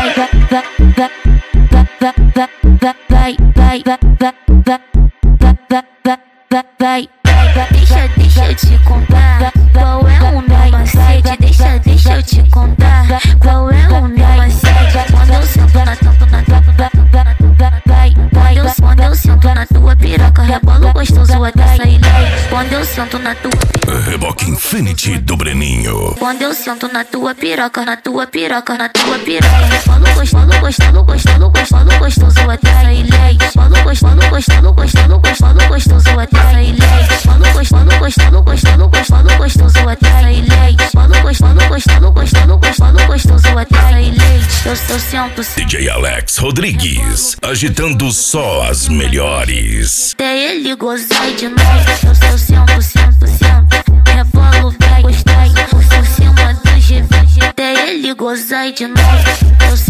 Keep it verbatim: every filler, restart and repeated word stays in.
vai, deixa, deixa eu te contar qual é o meu macete. Deixa, deixa eu te contar qual é o meu macete. Quando eu sento na tua, na tua, vai, quando eu, quando eu sento na tua piroca, rebolo gostoso até sair leite. Quando eu sento na tua Reboque Infinity do Breninho. Quando eu sento na tua piroca, na tua piroca, na tua piroca, rebolo gostoso, gostoso, gostoso, gostoso, gostoso até sair leite. Rebolo gostoso, gostoso, gostoso, gostoso, gostoso até sair leite. Rebolo gostoso, gostoso, gostoso, gostoso, gostoso até sair leite. Rebolo gostoso, gostoso, gostoso, gostoso, gostoso até sair leite. Eu, eu sento D J Alex Rodrigues, agitando só as melhores. Até ele gozar de novo. Eu, eu sento, sento, sento, rebolo, vai, gostar por cima do G V. Até ele gozar de novo. Eu